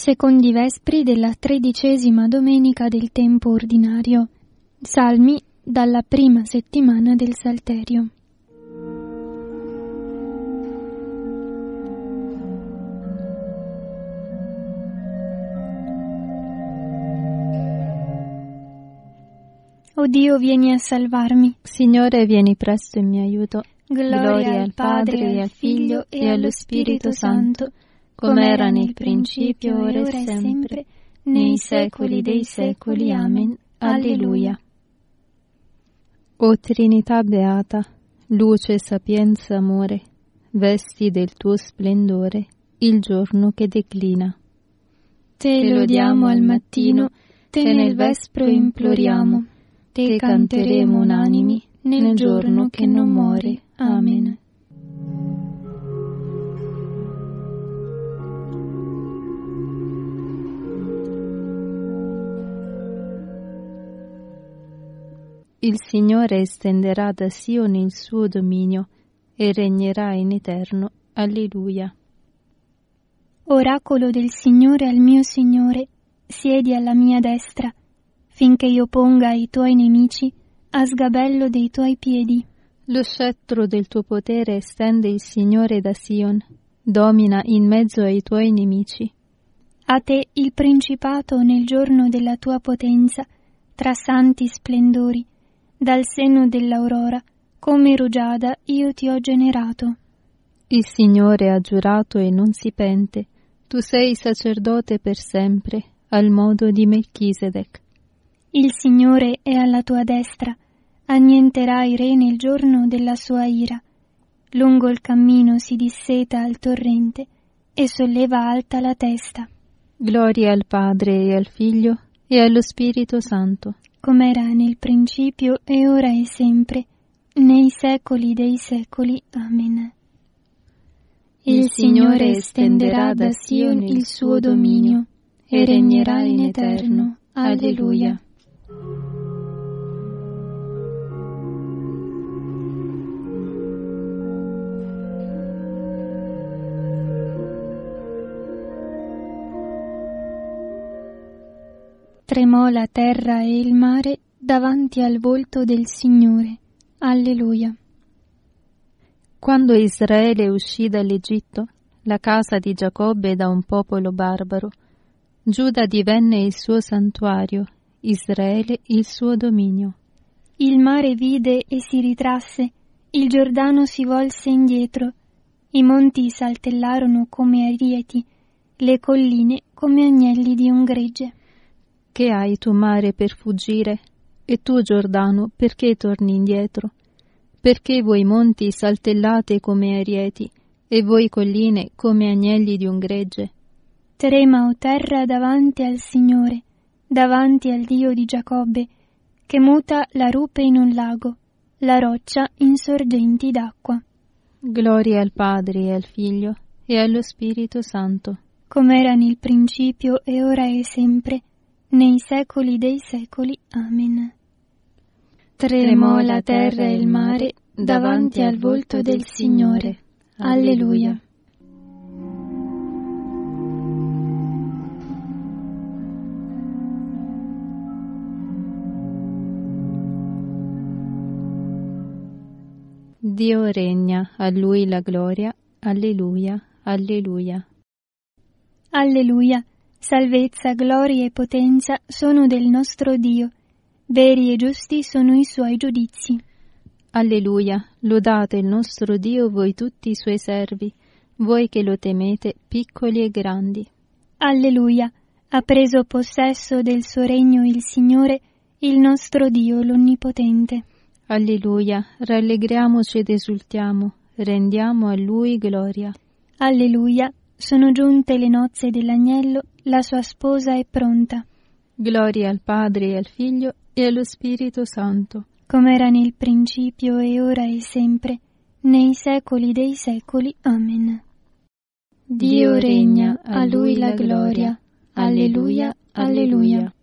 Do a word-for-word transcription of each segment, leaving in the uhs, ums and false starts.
Secondi vespri della tredicesima domenica del tempo ordinario. Salmi dalla prima settimana del Salterio. O Dio, vieni a salvarmi. Signore, vieni presto in mio aiuto. Gloria, Gloria al Padre, e al Figlio, e allo Spirito Santo, come era nel principio, ora e sempre, nei secoli dei secoli. Amen. Alleluia. O Trinità beata, luce, sapienza, amore, vesti del tuo splendore il giorno che declina. Te lodiamo al mattino, te nel vespro imploriamo, te canteremo unanimi nel giorno che non muore. Amen. Il Signore estenderà da Sione il suo dominio e regnerà in eterno. Alleluia. Oracolo del Signore al mio Signore, siedi alla mia destra, finché io ponga i tuoi nemici a sgabello dei tuoi piedi. Lo scettro del tuo potere estende il Signore da Sion, domina in mezzo ai tuoi nemici. A te il principato nel giorno della tua potenza, tra santi splendori, dal seno dell'aurora, come rugiada io ti ho generato. Il Signore ha giurato e non si pente, tu sei sacerdote per sempre, al modo di Melchisedec. Il Signore è alla tua destra, annienterà i re nel giorno della sua ira. Lungo il cammino si disseta al torrente e solleva alta la testa. Gloria al Padre e al Figlio e allo Spirito Santo, come era nel principio e ora e sempre, nei secoli dei secoli. Amen. Il Signore estenderà da Sion il suo dominio e regnerà in eterno. Alleluia. Tremò la terra e il mare davanti al volto del Signore. Alleluia. Quando Israele uscì dall'Egitto, la casa di Giacobbe da un popolo barbaro, Giuda divenne il suo santuario, Israele il suo dominio. Il mare vide e si ritrasse, il Giordano si volse indietro, i monti saltellarono come arieti, le colline come agnelli di un gregge. Che hai tu, mare, per fuggire? E tu, Giordano, perché torni indietro? Perché voi monti saltellate come arieti, e voi colline come agnelli di un gregge? Trema, o terra, davanti al Signore, davanti al Dio di Giacobbe, che muta la rupe in un lago, la roccia in sorgenti d'acqua. Gloria al Padre e al Figlio e allo Spirito Santo, come era nel principio e ora e sempre, nei secoli dei secoli. Amen. Tremò la terra e il mare davanti al volto del Signore. Alleluia. Dio regna, a Lui la gloria. Alleluia, alleluia. Alleluia. Salvezza, gloria e potenza sono del nostro Dio, veri e giusti sono i suoi giudizi. Alleluia, lodate il nostro Dio voi tutti i suoi servi, voi che lo temete, piccoli e grandi. Alleluia, ha preso possesso del suo regno il Signore, il nostro Dio l'Onnipotente. Alleluia, rallegriamoci ed esultiamo, rendiamo a Lui gloria. Alleluia, sono giunte le nozze dell'agnello, la sua sposa è pronta. Gloria al Padre e al Figlio e allo Spirito Santo, come era nel principio e ora e sempre, nei secoli dei secoli. Amen. Dio regna, a Lui la gloria. Alleluia, alleluia.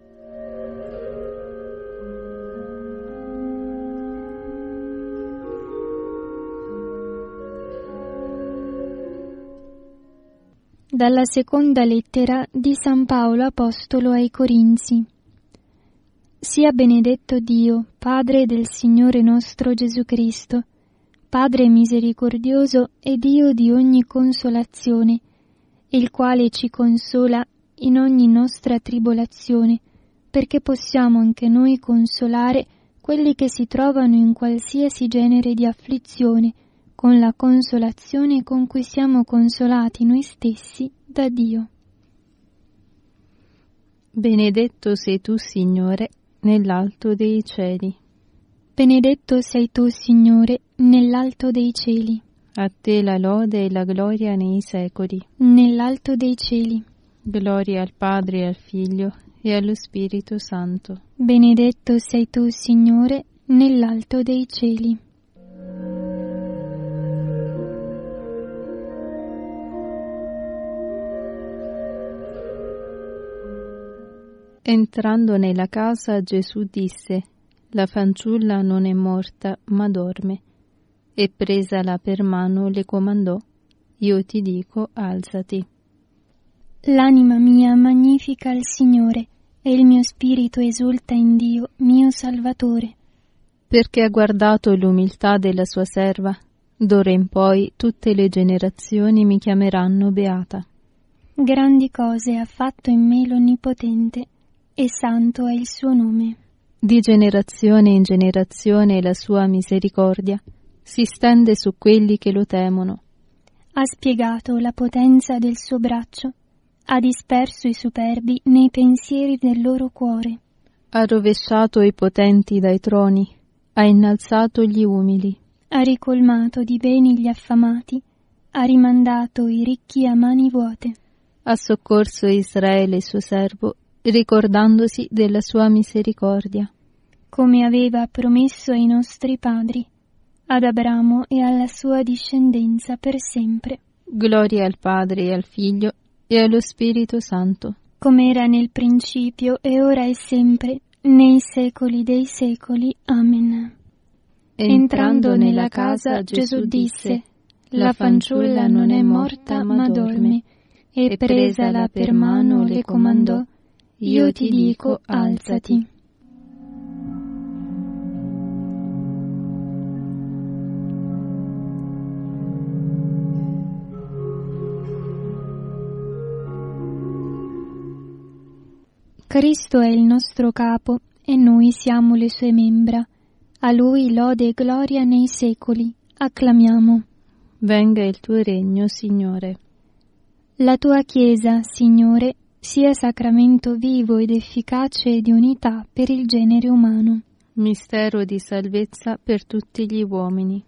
Dalla seconda lettera di San Paolo Apostolo ai Corinzi. Sia benedetto Dio, Padre del Signore nostro Gesù Cristo, Padre misericordioso e Dio di ogni consolazione, il quale ci consola in ogni nostra tribolazione, perché possiamo anche noi consolare quelli che si trovano in qualsiasi genere di afflizione, con la consolazione con cui siamo consolati noi stessi da Dio. Benedetto sei tu, Signore, nell'alto dei cieli. Benedetto sei tu, Signore, nell'alto dei cieli. A te la lode e la gloria nei secoli. Nell'alto dei cieli. Gloria al Padre e al Figlio e allo Spirito Santo. Benedetto sei tu, Signore, nell'alto dei cieli. Entrando nella casa, Gesù disse: La fanciulla non è morta, ma dorme. E presala per mano le comandò: Io ti dico, alzati. L'anima mia magnifica il Signore, e il mio spirito esulta in Dio, mio Salvatore. Perché ha guardato l'umiltà della sua serva. D'ora in poi tutte le generazioni mi chiameranno beata. Grandi cose ha fatto in me l'Onnipotente, e santo è il suo nome. Di generazione in generazione la sua misericordia si stende su quelli che lo temono. Ha spiegato la potenza del suo braccio, ha disperso i superbi nei pensieri del loro cuore. Ha rovesciato i potenti dai troni, ha innalzato gli umili. Ha ricolmato di beni gli affamati, ha rimandato i ricchi a mani vuote. Ha soccorso Israele suo servo, ricordandosi della sua misericordia. Come aveva promesso ai nostri padri, ad Abramo e alla sua discendenza per sempre. Gloria al Padre e al Figlio e allo Spirito Santo. Come era nel principio e ora e sempre, nei secoli dei secoli. Amen. Entrando nella casa, Gesù disse: La fanciulla non è morta, ma dorme. E presala per mano le comandò: Io ti dico, alzati. Cristo è il nostro capo e noi siamo le sue membra. A Lui lode e gloria nei secoli. Acclamiamo. Venga il tuo regno, Signore. La tua Chiesa, Signore, sia sacramento vivo ed efficace di unità per il genere umano. Mistero di salvezza per tutti gli uomini.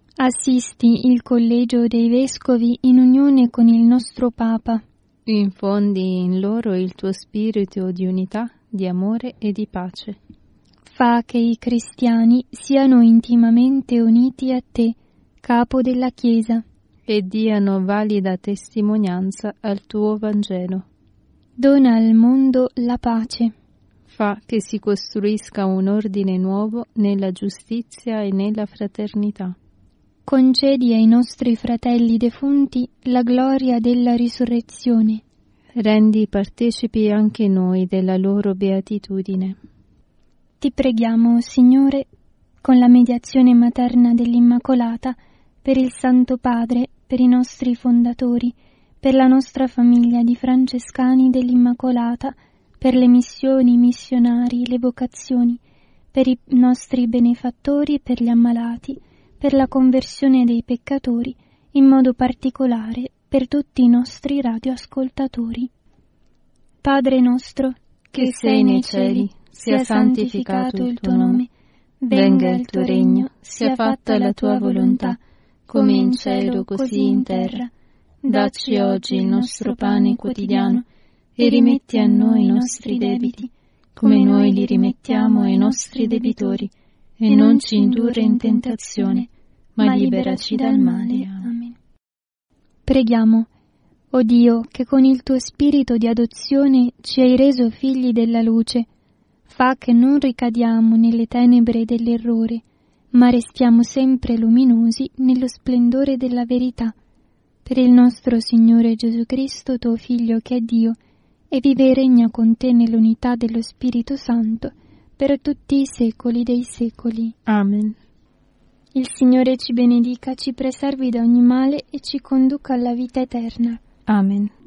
Assisti il collegio dei vescovi in unione con il nostro Papa. Infondi in loro il tuo spirito di unità, di amore e di pace. Fa che i cristiani siano intimamente uniti a te, capo della Chiesa, e diano valida testimonianza al tuo Vangelo. Dona al mondo la pace. Fa che si costruisca un ordine nuovo nella giustizia e nella fraternità. Concedi ai nostri fratelli defunti la gloria della risurrezione. Rendi partecipi anche noi della loro beatitudine. Ti preghiamo, Signore, con la mediazione materna dell'Immacolata, per il Santo Padre, per i nostri fondatori, per la nostra famiglia di francescani dell'Immacolata, per le missioni, i missionari, le vocazioni, per i nostri benefattori e per gli ammalati, per la conversione dei peccatori, in modo particolare per tutti i nostri radioascoltatori. Padre nostro, che sei nei cieli, sia santificato il tuo nome, venga il tuo regno, sia fatta la tua volontà, come in cielo così in terra. Dacci oggi il nostro pane quotidiano e rimetti a noi i nostri debiti, come noi li rimettiamo ai nostri debitori, e non ci indurre in tentazione, ma liberaci dal male. Amen. Preghiamo. O Dio, che con il tuo spirito di adozione ci hai reso figli della luce, fa che non ricadiamo nelle tenebre dell'errore, ma restiamo sempre luminosi nello splendore della verità. Per il nostro Signore Gesù Cristo, tuo Figlio, che è Dio, e vive e regna con te nell'unità dello Spirito Santo, per tutti i secoli dei secoli. Amen. Il Signore ci benedica, ci preservi da ogni male e ci conduca alla vita eterna. Amen.